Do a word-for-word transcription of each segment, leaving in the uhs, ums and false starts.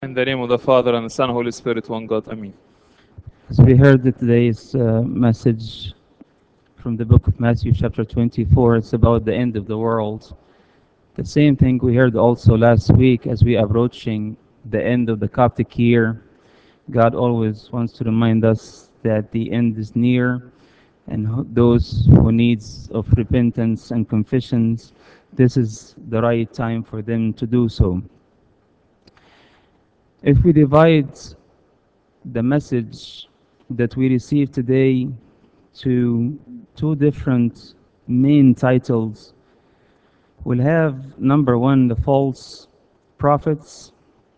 In the name of the Father, and the Son, and Holy Spirit, one God. Amen. As we heard today's uh, message from the book of Matthew, chapter twenty-four, it's about the end of the world. The same thing we heard also last week as we are approaching the end of the Coptic year. God always wants to remind us that the end is near, and who- those who needs of repentance and confessions, this is the right time for them to do so. If we divide the message that we received today to two different main titles. We'll have number one, the false prophets.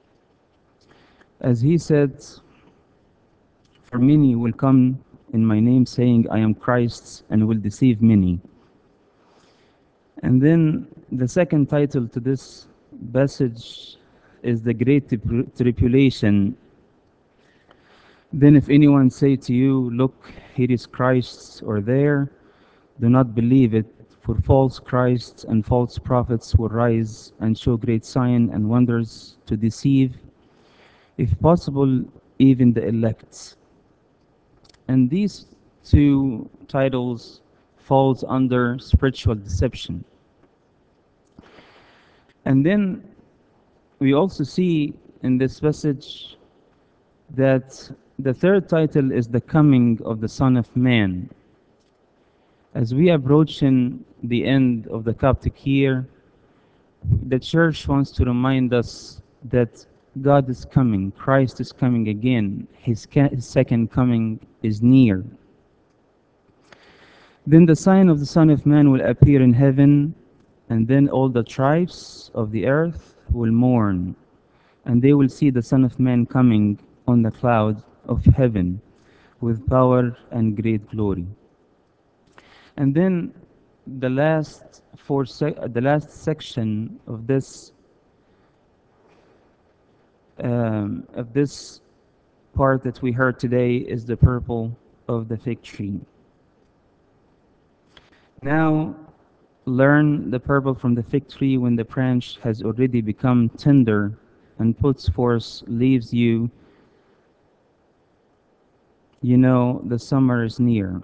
As he said, for many will come in my name saying, I am Christ, and will deceive many. And then the second title to this passage is the great Trib- tribulation. Then if anyone say to you, look, here is Christ, or there, do not believe it, for false Christs and false prophets will rise and show great sign and wonders to deceive, if possible, even the elect. And these two titles falls under spiritual deception. And then we also see in this passage that the third title is the coming of the Son of Man. As we approach in the end of the Coptic year, the church wants to remind us that God is coming, Christ is coming again, his, ca- his second coming is near. Then the sign of the Son of Man will appear in heaven, and then all the tribes of the earth will mourn, and they will see the Son of Man coming on the cloud of heaven with power and great glory. And then the last four sec- the last section of this um, of this part that we heard today is the purple of the fig tree. Now learn the purple from the fig tree when the branch has already become tender and puts forth leaves you you know the summer is near.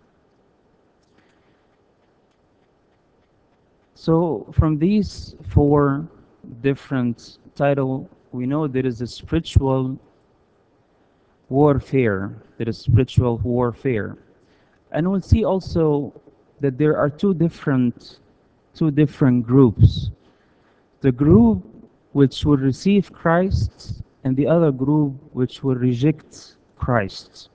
So from these four different title, we know there is a spiritual warfare. There is spiritual warfare. And we'll see also that there are two different two different groups. The group which will receive Christ and the other group which will reject Christ.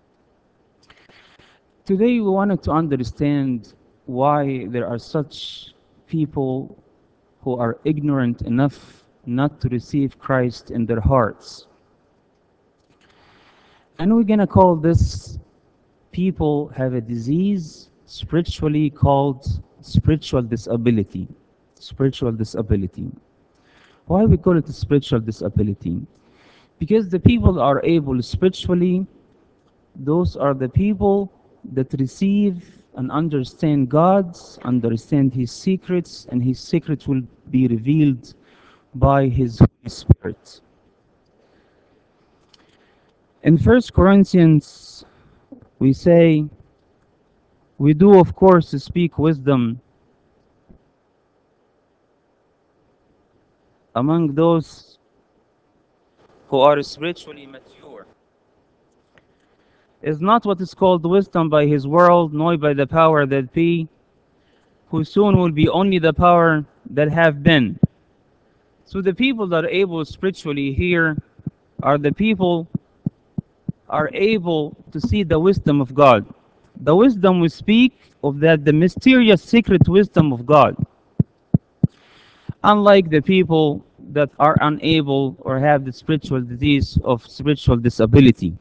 Today we wanted to understand why there are such people who are ignorant enough not to receive Christ in their hearts. And we're going to call this people have a disease spiritually called spiritual disability. Spiritual disability. Why we call it a spiritual disability? Because the people are able spiritually, those are the people that receive and understand God, understand His secrets, and His secrets will be revealed by His Holy Spirit. In First Corinthians, we say, we do, of course, speak wisdom among those who are spiritually mature. Is not what is called wisdom by his world, nor by the power that be, who soon will be only the power that have been. So the people that are able spiritually here are the people are able to see the wisdom of God. The wisdom we speak of that the mysterious secret wisdom of God. Unlike the people that are unable or have the spiritual disease of spiritual disability.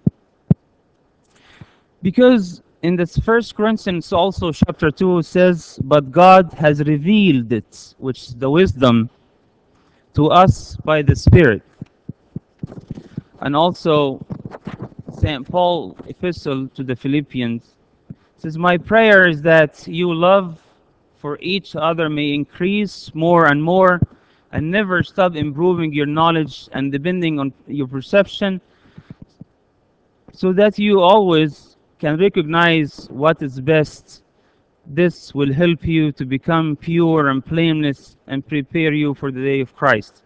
Because in this first Corinthians also chapter two says, but God has revealed it, which is the wisdom, to us by the Spirit. And also Saint Paul epistle to the Philippians says, my prayer is that you love for each other may increase more and more and never stop improving your knowledge and depending on your perception, so that you always can recognize what is best. This will help you to become pure and blameless and prepare you for the day of Christ.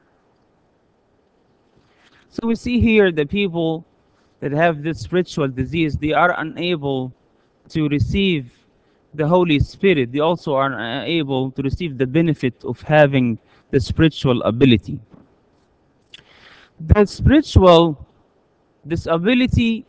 So we see here the people that have this spiritual disease, they are unable to receive the Holy Spirit. They also are unable to receive the benefit of having the spiritual ability. The spiritual disability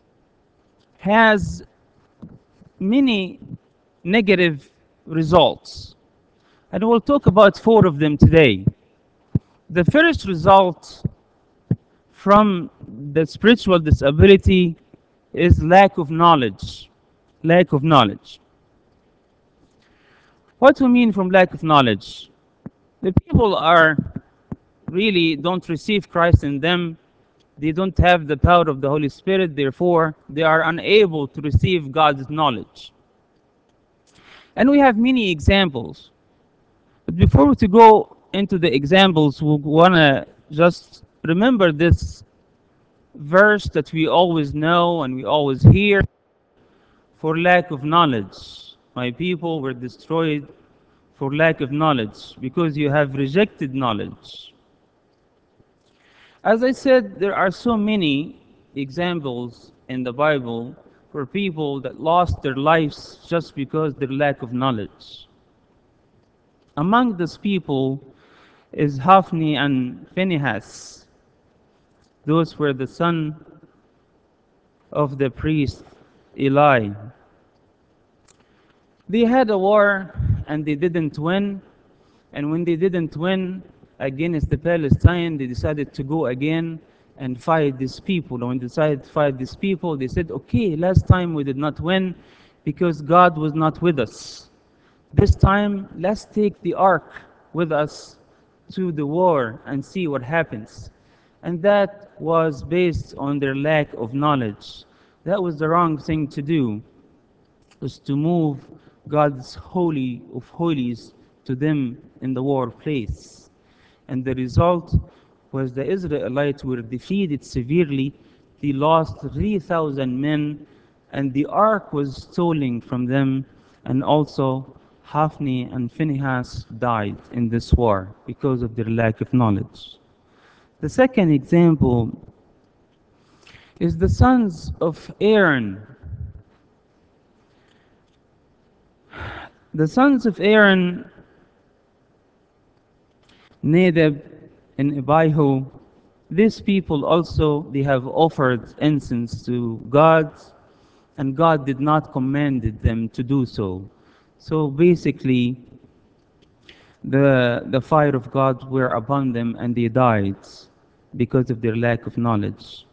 has many negative results, and we'll talk about four of them today. The first result from the spiritual disability is lack of knowledge. Lack of knowledge. What do we mean from lack of knowledge? The people are really don't receive Christ in them. They don't have the power of the Holy Spirit, therefore, they are unable to receive God's knowledge. And we have many examples. But before we to go into the examples, we want to just remember this verse that we always know and we always hear. For lack of knowledge, my people were destroyed for lack of knowledge, because you have rejected knowledge. As I said, there are so many examples in the Bible for people that lost their lives just because of their lack of knowledge. Among these people is Hophni and Phinehas. Those were the son of the priest Eli. They had a war and they didn't win. And when they didn't win against the Palestine, they decided to go again and fight these people. And when they decided to fight these people, they said, okay, last time we did not win because God was not with us. This time, let's take the ark with us to the war and see what happens. And that was based on their lack of knowledge. That was the wrong thing to do, was to move God's holy of holies to them in the war place. And the result was the Israelites were defeated severely. They lost three thousand men, and the ark was stolen from them, and also Hophni and Phinehas died in this war because of their lack of knowledge. The second example is the sons of Aaron. The sons of Aaron, Nadab and Abihu, these people also, they have offered incense to God, and God did not command them to do so. So basically, the, the fire of God were upon them and they died because of their lack of knowledge.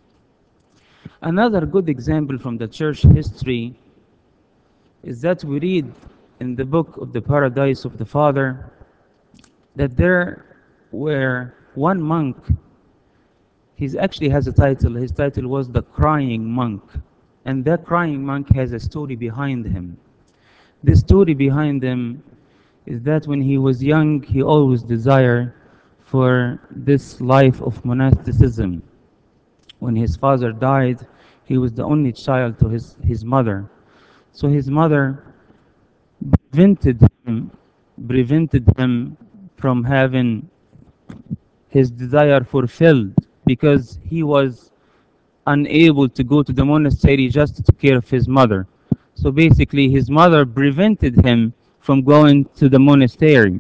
Another good example from the church history is that we read in the book of the Paradise of the Father that there were one monk. He actually has a title. His title was the Crying Monk. And that crying monk has a story behind him. The story behind him is that when he was young, he always desired for this life of monasticism. When his father died, he was the only child to his, his mother. So his mother prevented him, prevented him from having his desire fulfilled because he was unable to go to the monastery just to take care of his mother. So basically, his mother prevented him from going to the monastery.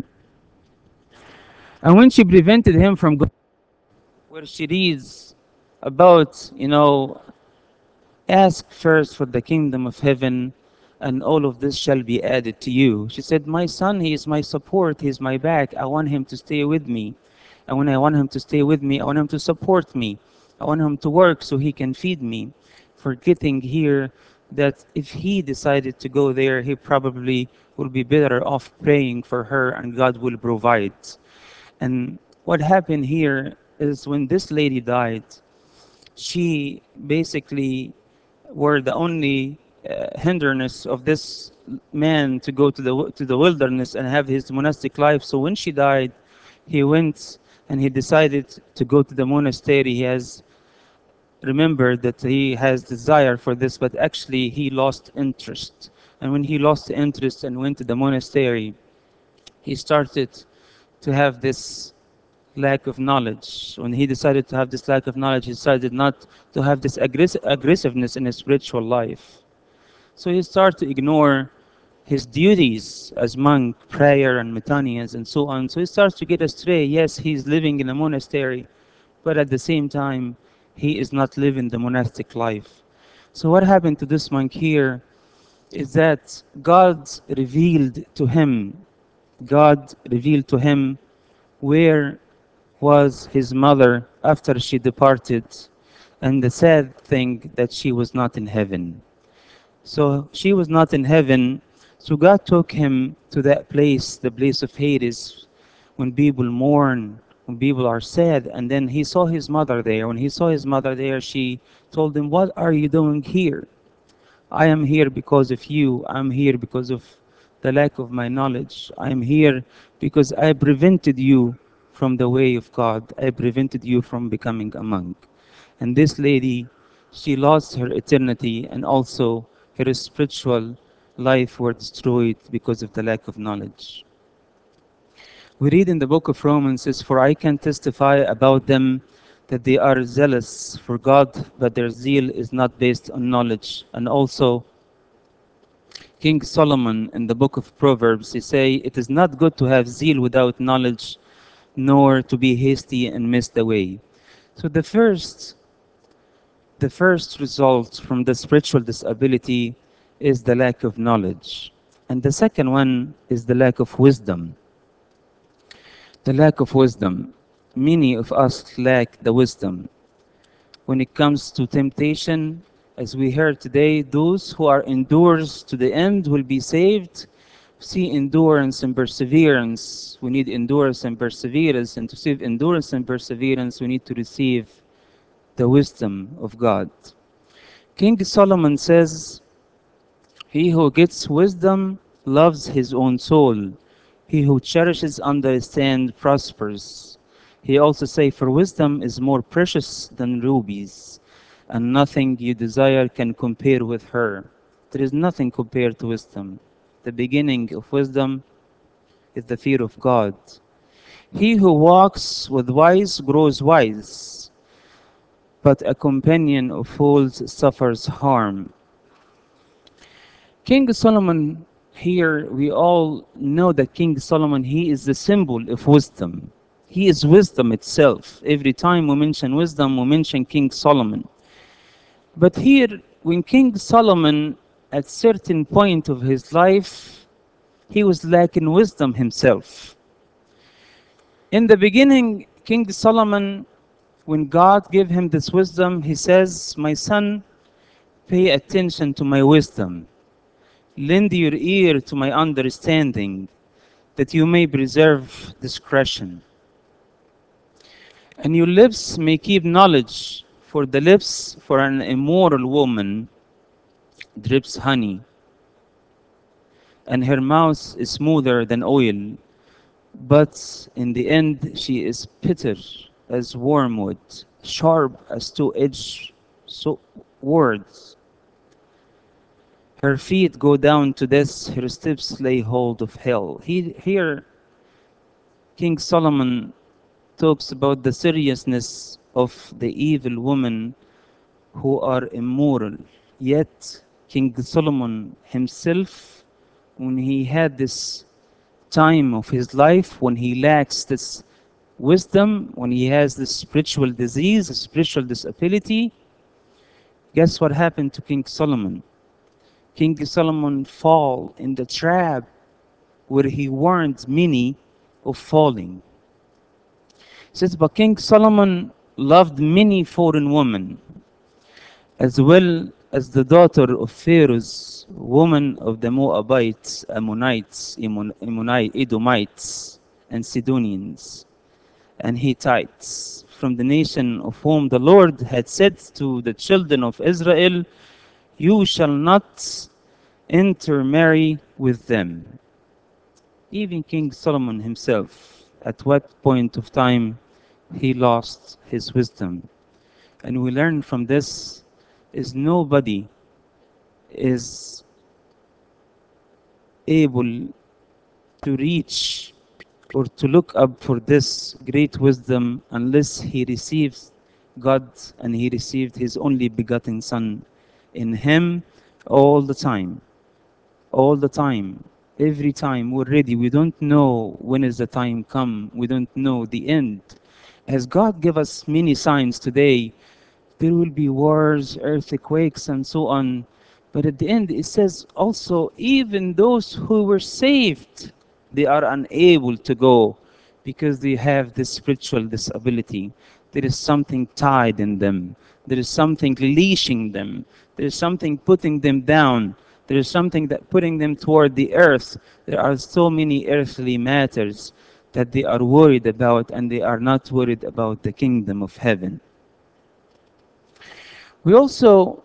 And when she prevented him from going, where she reads about, you know, ask first for the kingdom of heaven, and all of this shall be added to you. She said, my son, he is my support, he is my back. I want him to stay with me. And when I want him to stay with me, I want him to support me. I want him to work so he can feed me. Forgetting here that if he decided to go there, he probably will be better off praying for her and God will provide. And what happened here is when this lady died, she basically were the only uh, hindrance of this man to go to the to the wilderness and have his monastic life. So when she died, he went and he decided to go to the monastery. He has remembered that he has desire for this, but actually he lost interest. And when he lost interest and went to the monastery, he started to have this lack of knowledge. When he decided to have this lack of knowledge, he decided not to have this aggress- aggressiveness in his spiritual life. So he started to ignore his duties as monk, prayer and metanias and so on. So he starts to get astray. Yes, he's living in a monastery, but at the same time, he is not living the monastic life. So what happened to this monk here is that God revealed to him, God revealed to him where was his mother after she departed, and the sad thing that she was not in heaven. So she was not in heaven, so God took him to that place, the place of Hades, when people mourn, when people are sad, and then he saw his mother there. When he saw his mother there, she told him, "What are you doing here? I am here because of you. I'm here because of the lack of my knowledge. I'm here because I prevented you from the way of God. I prevented you from becoming a monk." And this lady, she lost her eternity, and also her spiritual life were destroyed because of the lack of knowledge. We read in the book of Romans, says, "For I can testify about them that they are zealous for God, but their zeal is not based on knowledge." And also King Solomon in the book of Proverbs, he say, "It is not good to have zeal without knowledge, nor to be hasty and miss the way." So the first, the first result from the spiritual disability is the lack of knowledge. And the second one is the lack of wisdom. The lack of wisdom. Many of us lack the wisdom. When it comes to temptation, as we heard today, those who are endures to the end will be saved. See endurance and perseverance. We need endurance and perseverance. And to receive endurance and perseverance, we need to receive the wisdom of God. King Solomon says, "He who gets wisdom loves his own soul. He who cherishes understanding prospers." He also say, "For wisdom is more precious than rubies, and nothing you desire can compare with her." There is nothing compared to wisdom. The beginning of wisdom is the fear of God. He who walks with wise grows wise, but a companion of fools suffers harm. King Solomon, here we all know that King Solomon, he is the symbol of wisdom. He is wisdom itself. Every time we mention wisdom, we mention King Solomon. But here, when King Solomon, at certain point of his life, he was lacking wisdom himself. In the beginning, King Solomon, when God gave him this wisdom, he says, "My son, pay attention to my wisdom. Lend your ear to my understanding, that you may preserve discretion. And your lips may keep knowledge, for the lips for an immoral woman drips honey, and her mouth is smoother than oil, but in the end she is bitter as wormwood, sharp as two-edged so- words. Her feet go down to death, her steps lay hold of hell." He, here, King Solomon talks about the seriousness of the evil women who are immoral. Yet, King Solomon himself, when he had this time of his life, when he lacks this wisdom, when he has this spiritual disease, a spiritual disability, guess what happened to King Solomon? King Solomon fall in the trap where he warned many of falling. It says, "But King Solomon loved many foreign women, as well as the daughter of Pharaoh's woman of the Moabites, Ammonites, Ammon- Ammonite, Edomites, and Sidonians, and Hittites, from the nation of whom the Lord had said to the children of Israel, 'You shall not intermarry with them.'" Even King Solomon himself, at what point of time he lost his wisdom. And we learn from this is nobody is able to reach or to look up for this great wisdom unless he receives God and he received his only begotten Son in him all the time. All the time. Every time we're ready. We don't know when is the time come. We don't know the end. As God give us many signs today, there will be wars, earthquakes, and so on. But at the end, it says also, even those who were saved, they are unable to go because they have this spiritual disability. There is something tied in them, there is something leashing them, there is something putting them down, there is something that putting them toward the earth. There are so many earthly matters that they are worried about, and they are not worried about the kingdom of heaven. We also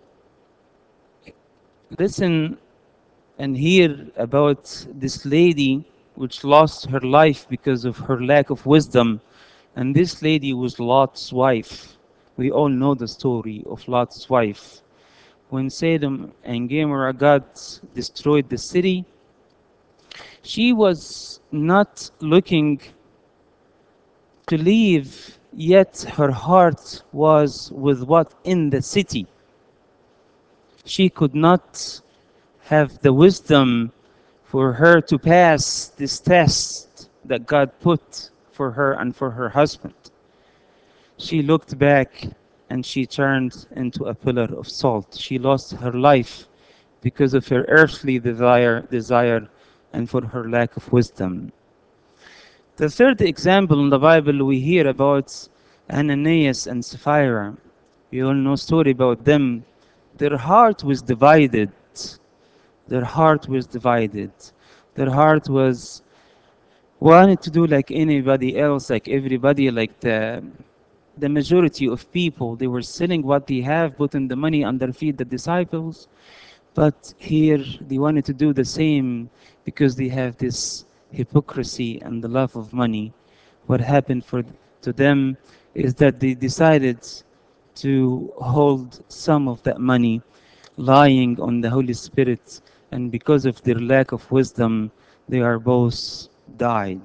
listen and hear about this lady which lost her life because of her lack of wisdom. And this lady was Lot's wife. We all know the story of Lot's wife. When Sodom and Gomorrah God destroyed the city, she was not looking to leave, yet her heart was with what in the city. She could not have the wisdom for her to pass this test that God put for her and for her husband. She looked back and she turned into a pillar of salt. She lost her life because of her earthly desire, desire and for her lack of wisdom. The third example in the Bible we hear about Ananias and Sapphira. We all know story about them. Their heart was divided. Their heart was divided. Their heart was wanted to do like anybody else, like everybody, like the the majority of people. They were selling what they have, putting the money under feet the disciples. But here they wanted to do the same because they have this hypocrisy and the love of money. What happened for to them is that they decided to hold some of that money, lying on the Holy Spirit, and because of their lack of wisdom, they are both died.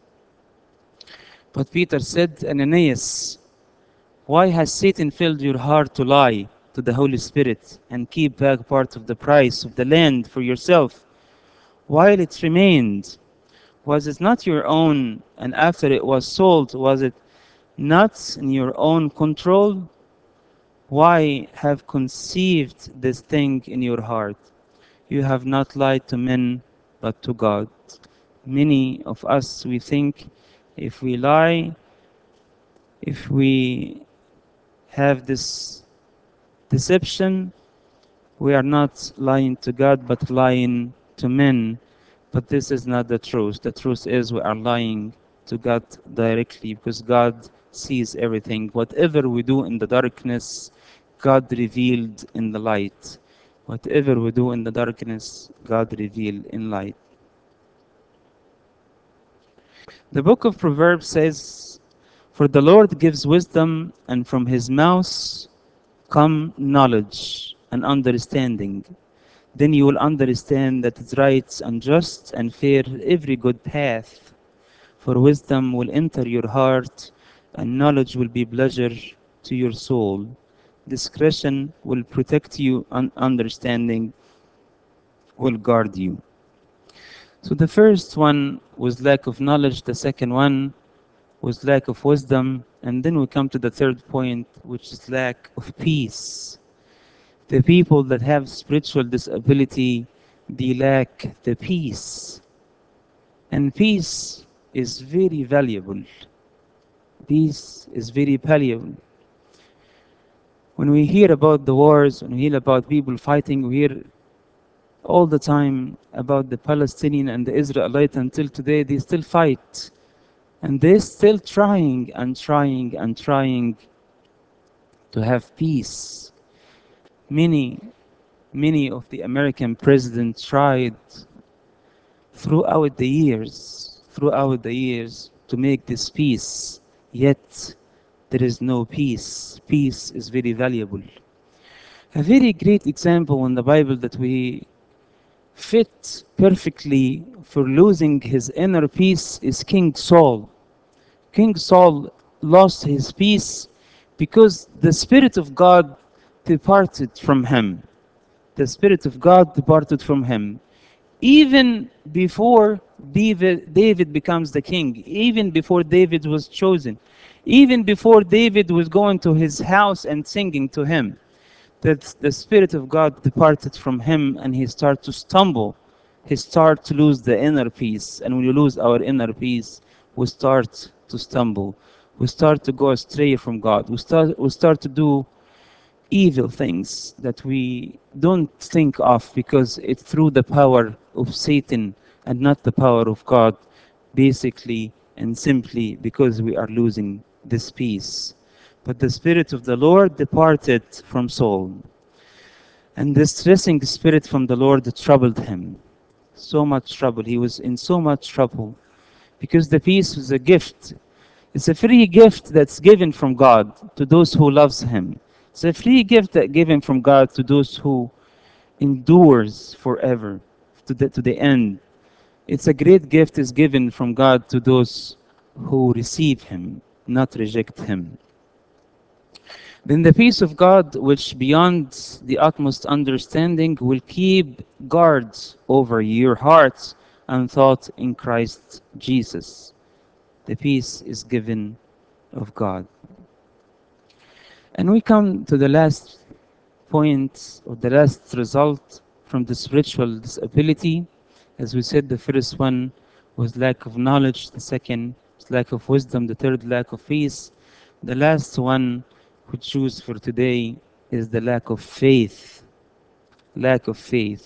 But Peter said, Ananias, why has Satan filled your heart to lie to the Holy Spirit and keep back part of the price of the land for yourself while it remained? Was it not your own, and after it was sold, was it not in your own control? Why have conceived this thing in your heart? You have not lied to men, but to God. Many of us, we think if we lie, if we have this deception, we are not lying to God, but lying to men. But this is not the truth. The truth is we are lying to God directly because God sees everything. Whatever we do in the darkness, God revealed in the light. Whatever we do in the darkness, God revealed in light. The book of Proverbs says, for the Lord gives wisdom, and from his mouth come knowledge and understanding. Then you will understand that it's right and just and fair every good path. For wisdom will enter your heart, and knowledge will be pleasure to your soul. Discretion will protect you, and understanding will guard you. So the first one was lack of knowledge, the second one was lack of wisdom, and then we come to the third point, which is lack of peace. The people that have spiritual disability, they lack the peace. And peace is very valuable. Peace is very valuable. When we hear about the wars, when we hear about people fighting, we hear all the time about the Palestinian and the Israelite. Until today, they still fight. And they're still trying and trying and trying to have peace. Many, many of the American presidents tried throughout the years, throughout the years. to make this peace, yet there is no peace. Peace is very valuable. A very great example in the Bible that we fit perfectly for losing his inner peace is King Saul. King Saul lost his peace because the Spirit of God departed from him. The Spirit of God departed from him. Even before David, David becomes the king, even before David was chosen, even before David was going to his house and singing to him, that the Spirit of God departed from him and he started to stumble. He started to lose the inner peace. And when you lose our inner peace, we start to stumble. We start to go astray from God. We start, we start to do evil things that we don't think of because it's through the power of Satan and not the power of God, basically and simply because we are losing this peace. But the Spirit of the Lord departed from Saul, and the distressing spirit from the Lord troubled him. So much trouble. He was in so much trouble because the peace was a gift. It's a free gift that's given from God to those who loves Him. It's a free gift that given from God to those who endures forever, to the, to the end. It's a great gift is given from God to those who receive Him, not reject Him. Then the peace of God, which beyond the utmost understanding, will keep guards over your hearts and thought in Christ Jesus. The peace is given of God. And we come to the last point, or the last result from the spiritual disability. As we said, the first one was lack of knowledge, the second was lack of wisdom, the third, lack of peace. The last one we choose for today is the lack of faith. Lack of faith.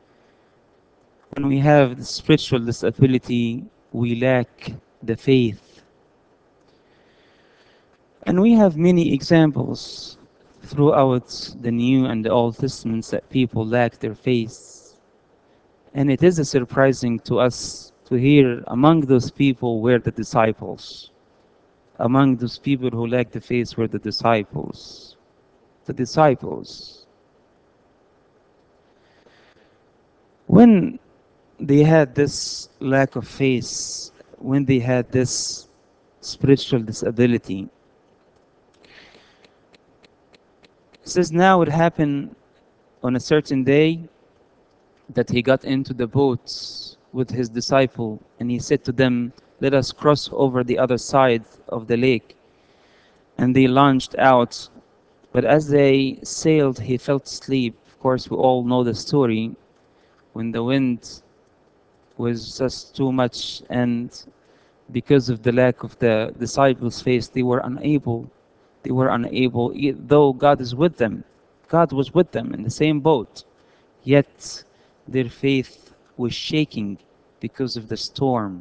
When we have the spiritual disability, we lack the faith. And we have many examples throughout the New and the Old Testaments that people lack their faith. And it is surprising to us to hear among those people were the disciples. Among those people who lacked the faith were the disciples. The disciples. When they had this lack of faith, when they had this spiritual disability, it says now it happened on a certain day that he got into the boats with his disciple and he said to them, let us cross over the other side of the lake. And they launched out. But as they sailed, he fell asleep. Of course, we all know the story. When the wind was just too much and because of the lack of the disciples' faith, they were unable. They were unable, e- though God is with them. God was with them in the same boat. Yet their faith was shaking because of the storm.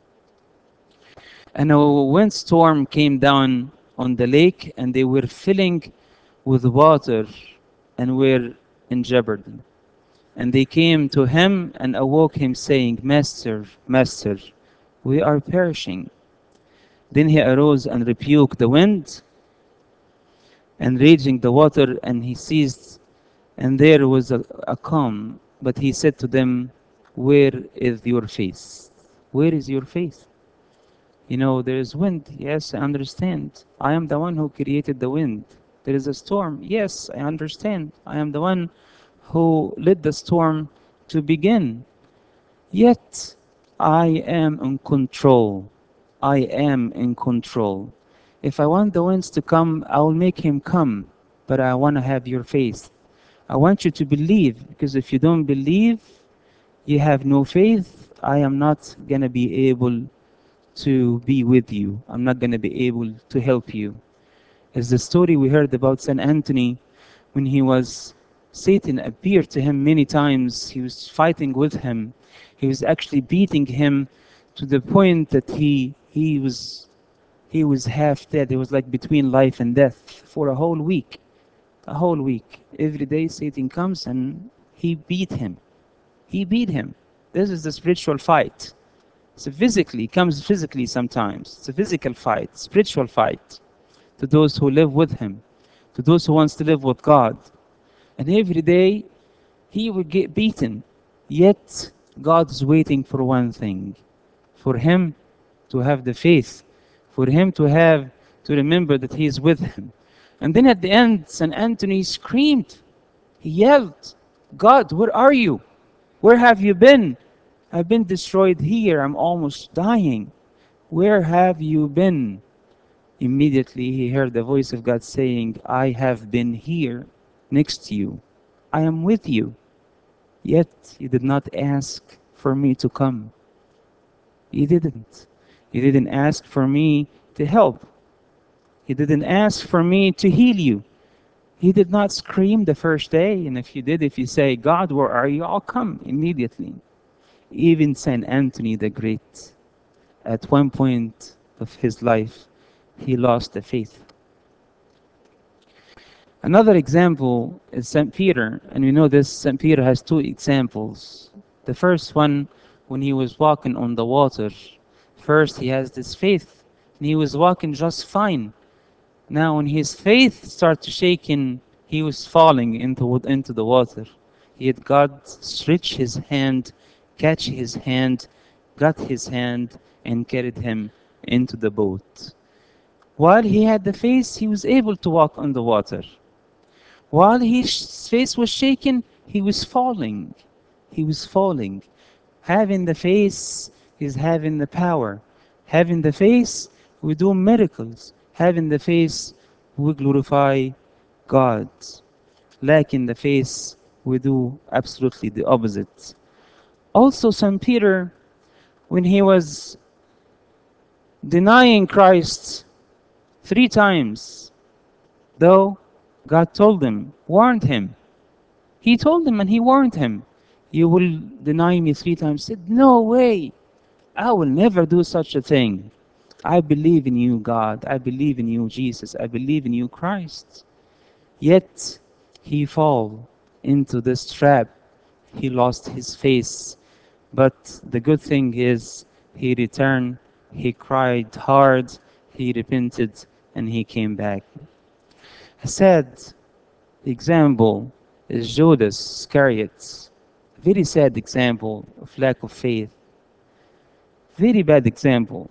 And a windstorm came down on the lake, and they were filling with water and were in jeopardy. And they came to him and awoke him, saying, Master, Master, we are perishing. Then he arose and rebuked the wind and raging the water, and he ceased, and there was a, a calm. But he said to them, where is your faith? Where is your faith? You know, there is wind. Yes, I understand. I am the one who created the wind. There is a storm. Yes, I understand. I am the one who led the storm to begin. Yet, I am in control. I am in control. If I want the winds to come, I will make him come. But I want to have your faith. I want you to believe, because if you don't believe, you have no faith, I am not going to be able to be with you. I'm not going to be able to help you. As the story we heard about Saint Anthony, when he was, Satan appeared to him many times. He was fighting with him. He was actually beating him to the point that he he was he was half dead. It was like between life and death for a whole week. A whole week. Every day Satan comes and he beat him. He beat him. This is the spiritual fight. So physically, comes physically sometimes. It's a physical fight, spiritual fight to those who live with him, to those who wants to live with God. And every day he will get beaten. Yet God is waiting for one thing, for him to have the faith, for him to have to remember that he is with him. And then at the end, Saint Anthony screamed. He yelled, God, where are you? Where have you been? I've been destroyed here. I'm almost dying. Where have you been? Immediately he heard the voice of God saying, I have been here next to you. I am with you. Yet you did not ask for me to come. You didn't. You didn't ask for me to help. You didn't ask for me to heal you. You did not scream the first day. And if you did, if you say, God, where are you? I'll come immediately. Even Saint Anthony the Great, at one point of his life, he lost the faith. Another example is Saint Peter, and we know this. Saint Peter has two examples. The first one, when he was walking on the water, first he has this faith, and he was walking just fine. Now, when his faith started to shaking, he was falling into into the water. Yet God stretched his hand, catch his hand, got his hand, and carried him into the boat. While he had the faith, he was able to walk on the water. While his face was shaken, he was falling. He was falling. Having the face is having the power. Having the face, we do miracles. Having the face, we glorify God. Lacking the face, we do absolutely the opposite. Also, Saint Peter, when he was denying Christ three times, though God told him, warned him, He told him and he warned him, you will deny me three times. He said, no way. I will never do such a thing. I believe in you, God. I believe in you, Jesus. I believe in you, Christ. Yet he fall into this trap. He lost his face. But the good thing is he returned. He cried hard. He repented and he came back. A sad example is Judas Iscariot. Very sad example of lack of faith. Very bad example.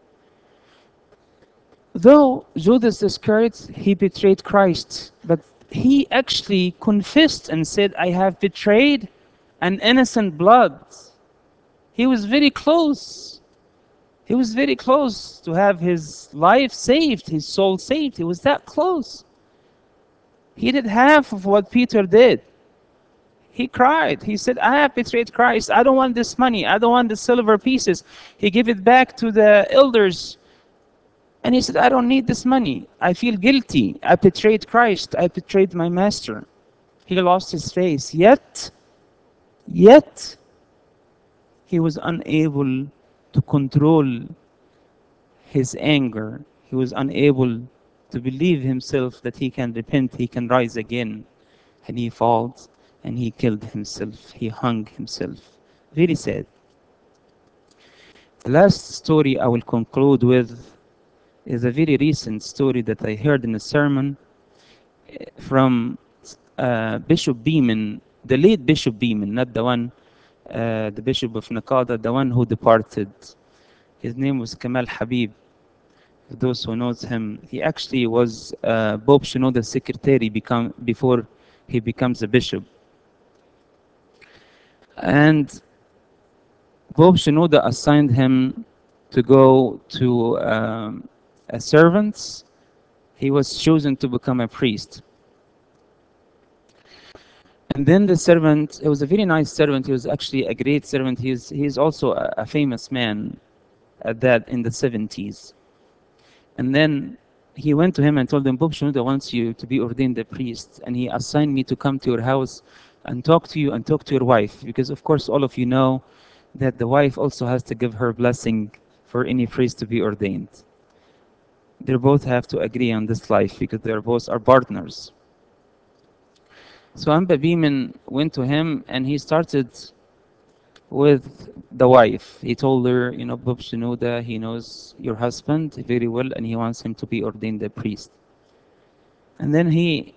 Though Judas Iscariot, he betrayed Christ, but he actually confessed and said, I have betrayed an innocent blood. He was very close. He was very close to have his life saved, his soul saved. He was that close. He did half of what Peter did. He cried. He said, I have betrayed Christ. I don't want this money. I don't want the silver pieces. He gave it back to the elders. And he said, I don't need this money. I feel guilty. I betrayed Christ. I betrayed my master. He lost his face. Yet, yet, he was unable to control his anger. He was unable to believe himself that he can repent, he can rise again. And he falls and he killed himself. He hung himself. Very sad. The last story I will conclude with is a very recent story that I heard in a sermon from uh, Bishop Beeman, the late Bishop Beeman, not the one, uh, the Bishop of Nakada, the one who departed. His name was Kamal Habib. For those who knows him, he actually was uh, Pope Shinoda's secretary become, before he becomes a bishop. And Pope Shinoda assigned him to go to um, a servant. He was chosen to become a priest. And then the servant, he was a very nice servant. He was actually a great servant. He's, he's also a, a famous man at that in the seventies. And then he went to him and told him, Pope Shinoda wants you to be ordained a priest. And he assigned me to come to your house and talk to you and talk to your wife. Because, of course, all of you know that the wife also has to give her blessing for any priest to be ordained. They both have to agree on this life because they are both our partners. So Amba Beeman went to him and he started with the wife. He told her, you know, Bob Shinoda, he knows your husband very well and he wants him to be ordained a priest. And then he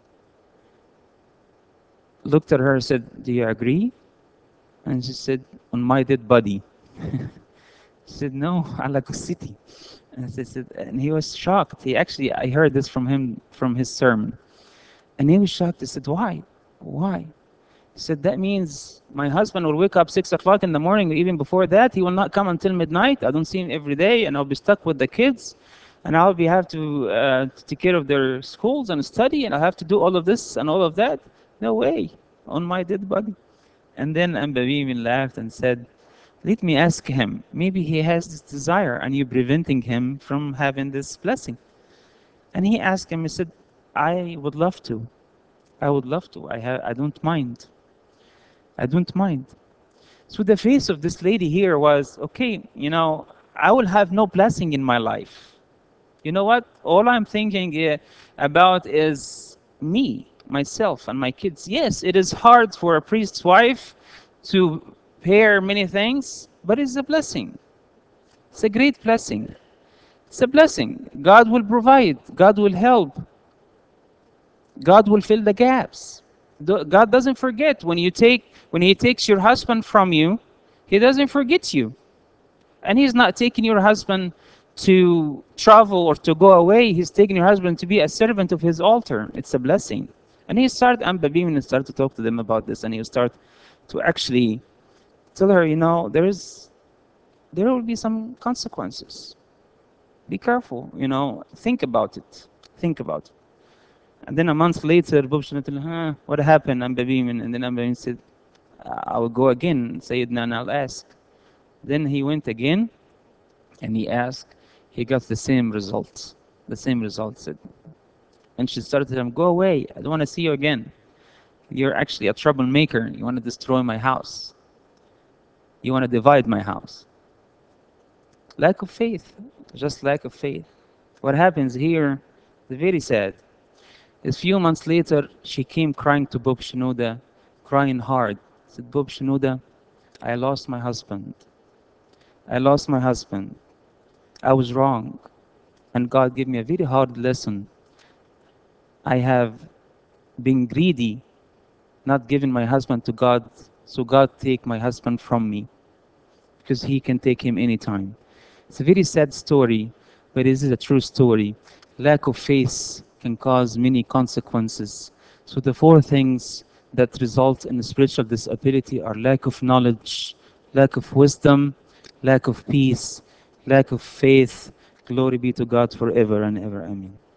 looked at her and said, do you agree? And she said, on my dead body. She said, no, Alago City. And, she said, and he was shocked. He actually, I heard this from him, from his sermon. And he was shocked. He said, why? Why? He said, that means my husband will wake up six o'clock in the morning, even before that. He will not come until midnight. I don't see him every day, and I'll be stuck with the kids. And I'll be have to, uh, to take care of their schools and study, and I'll have to do all of this and all of that. No way, on my dead body. And then Ambabimin laughed and said, let me ask him. Maybe he has this desire, and you're preventing him from having this blessing. And he asked him, he said, I would love to. I would love to. I, ha- I don't mind. I don't mind. So the face of this lady here was, okay, you know, I will have no blessing in my life. You know what? All I'm thinking uh, about is me, myself, and my kids. Yes, it is hard for a priest's wife to bear many things, but it's a blessing. It's a great blessing. It's a blessing. God will provide. God will help. God will fill the gaps. Do- God doesn't forget when you take when He takes your husband from you. He doesn't forget you, and He's not taking your husband to travel or to go away. He's taking your husband to be a servant of His altar. It's a blessing. And he started Ambabim and started to talk to them about this, and he start to actually tell her, you know, there is there will be some consequences. Be careful, you know. Think about it. Think about it. And then a month later, Bob Shinatul, huh, what happened? Ambabim, and then Ambabim said, I will go again, Sayyidina, and I'll ask. Then he went again and he asked. He got the same results. The same results. And she started to tell him, go away. I don't want to see you again. You're actually a troublemaker. You want to destroy my house. You want to divide my house. Lack of faith. Just lack of faith. What happens here is very sad. A few months later, she came crying to Bob Shinoda, crying hard. Said, Bob Shinoda, I lost my husband. I lost my husband. I was wrong. And God gave me a very hard lesson. I have been greedy, not giving my husband to God, so God take my husband from me, because He can take him anytime. It's a very sad story, but it is a true story. Lack of faith can cause many consequences. So the four things that result in spiritual disability are lack of knowledge, lack of wisdom, lack of peace, lack of faith. Glory be to God forever and ever. Amen.